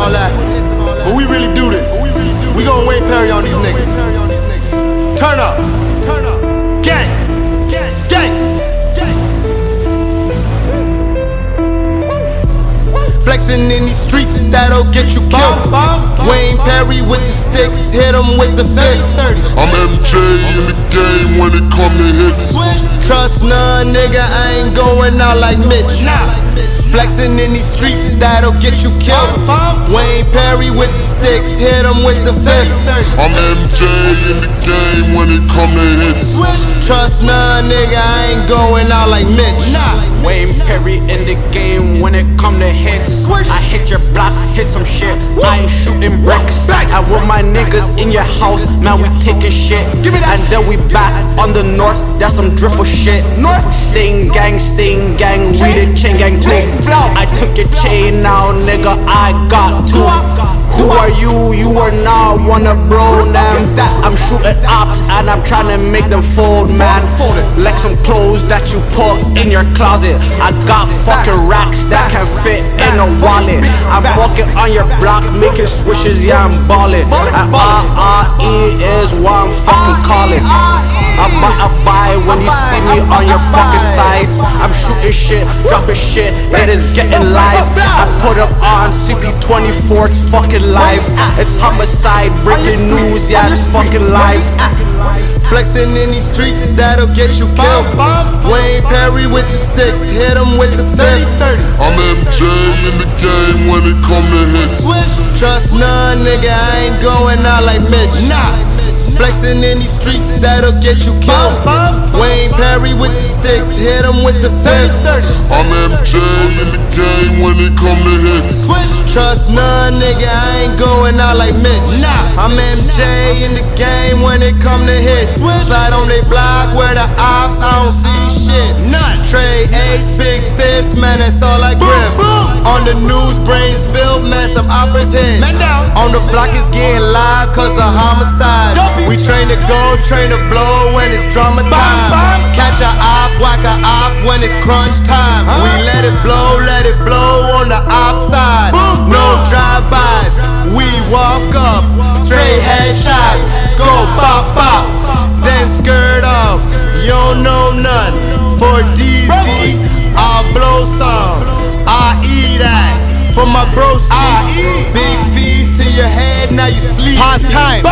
all that. But we really do this. We gon' Wayne Perry on these niggas. Turn up. Gang. Flexing in these streets, that'll get you killed. Wayne Perry with the sticks, hit him with the 30. I'm MJ in the game when it come to hits. Trust none, nigga, I ain't going out like Mitch. Flexing in these streets, that'll get you killed. Wayne Perry with the sticks, hit him with the 30. I'm MJ in the game when it come to hits. Trust none, nigga, I ain't going out like Mitch. Wayne Perry in the game when it come to hits. I hit your block, hit some shit. I ain't shooting bricks. I with my niggas in your house, man, we taking shit. And then we back on the north, that's some driftful shit. Sting gang, we the chain gang too. I took your chain now, nigga, I got two. Who are you? You are not one of bro them. I'm shooting ops and I'm trying to make them fold, man. Like some clothes that you put in your closet. I got fucking racks that can fit in a wallet. I'm fucking on your block, making swishes, yeah, I'm ballin'. And RRE is what I'm fucking calling. I buy when you see me on your fucking sides. I'm shooting shit, dropping shit, it is getting live. I put up on CP24, it's fucking live. It's homicide, breaking news, yeah, it's fucking live. Flexing in these streets, that'll get you killed. Wayne Perry with the sticks, hit him with the 30. I'm MJ in the game when it come to hits. Trust none, nigga, I ain't going out like Mitch. Flexing in these streets, that'll get you killed. Wayne Perry with the sticks, hit him with the 30. I'm MJ in the game when it come to hits. Trust none, nigga, I ain't going out like Mitch. I'm MJ in the game when it come to hits. Slide on they block where the ops, I don't see shit. Trey H, big fifths, man, that's all I grip. On the news, brain spilled, man, some operas hit. On the block is getting live cause of homicide. We train to go, train to blow when it's drama time. Catch a op, whack a op when it's crunch time. We let it blow on the op side. No drive-bys, we walk up, straight headshots. Go pop, then skirt off. You don't know none. For DZ, I'll blow some. I eat that. For my bro, big fees to your head, now you sleep. Pause time.